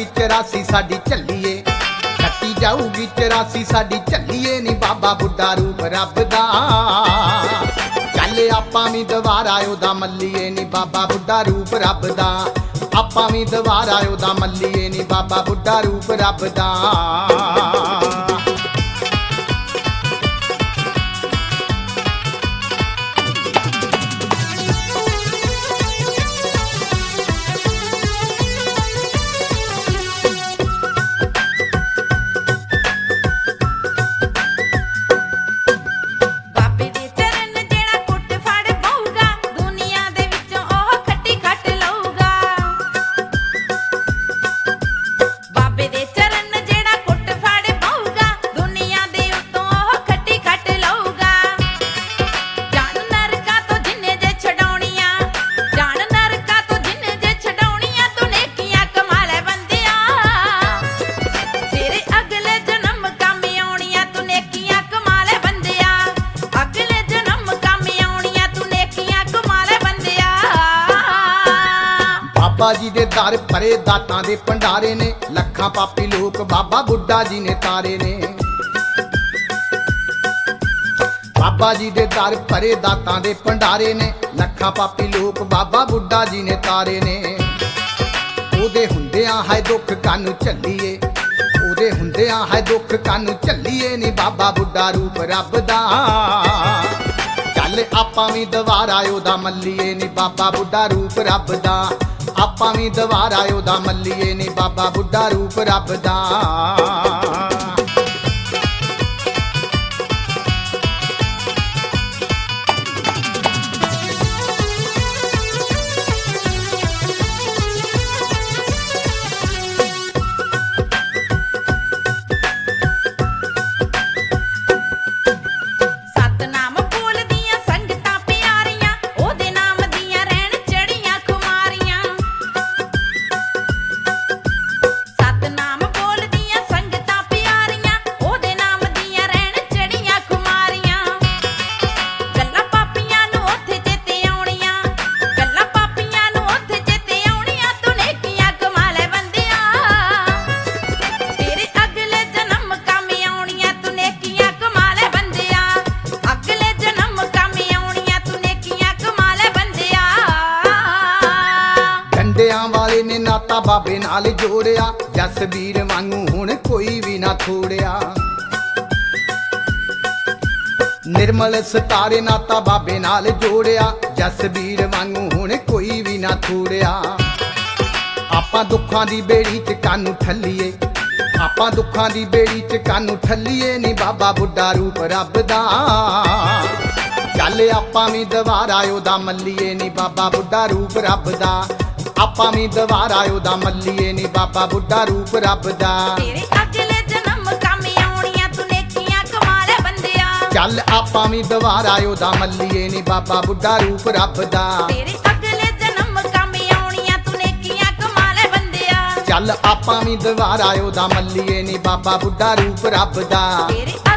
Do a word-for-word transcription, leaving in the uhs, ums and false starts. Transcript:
जाऊगी चौरासी साडी झल्लीए, कट्टी जाऊगी चौरासी साडी झल्लीए नी बाबा बुड्ढा रूप रब दा। चल आपां भी दुबारा ओदा मल्लीए नी बाबा बुड्ढा रूप रब दा, आपां भी दुबारा ओदा मल्लीए नी बाबा बुड्ढा रूप रब दा। बाबा जी दे दर भरे दातां दे भंडारे ने, लखां पापी लोक बाबा बुड्ढा जी ने तारे ने। बाबा जी दे दर भरे दातां दे भंडारे ने, लखां पापी लोक बाबा बुड्ढा जी ने तारे ने। ओदे हुंदियां है दुख कानू झल्लीए, ओदे हुंदियां है दुख कानू झल्लीए नी बाबा बुड्ढा रूप रब दा। चल आपां भी दुबारा ओदा मल्लीए नी बाबा बुड्ढा रूप रब दा, आपां भी दुबारा ओदा मल्लीए नी बाबा बुड्ढा रूप रब दा। वाले ने नाता बाबे नाल जोड़िया, जसबीर वांगू हुण कोई भी ना थोड़िया। निर्मल सितारे नाता बाबे नाल जोड़िया, जसबीर वांगू हुण कोई भी ना थोड़िया। आपां दुखां दी बेड़ी च कानू ठल्लीए, आपां दुखां दी बेड़ी च कानू ठल्लीए नी बाबा बुड्ढा रूप रब दा। चल आपां भी दुबारा ओदा मल्लीए नी बाबा बुड्ढा रूप रब दा, आपां भी दुबारा ओदा मल्लीए नी बाबा बुड्ढा रूप रब दा। तेरे अगले जन्म कम आउणियां तू नेकियां कमा ले बंदिया, चल आपां भी दुबारा ओदा मल्लीए नी बाबा बुड्ढा रूप रब दा। तेरे अगले जन्म कम आउणियां तू नेकियां कमा ले बंदिया, चल आपां भी दुबारा ओदा मल्लीए नी बाबा बुड्ढा रूप रब दा। तेरे